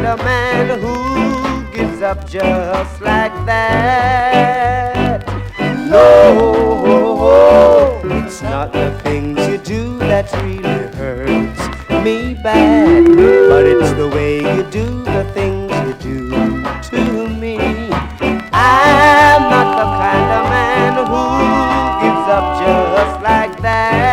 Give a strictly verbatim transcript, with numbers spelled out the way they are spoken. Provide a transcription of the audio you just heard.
of man who gives up just like that. No, it's not the things you do that really hurts me bad, but it's the way you do the things you do to me. I'm not the kind of man who gives up just like that.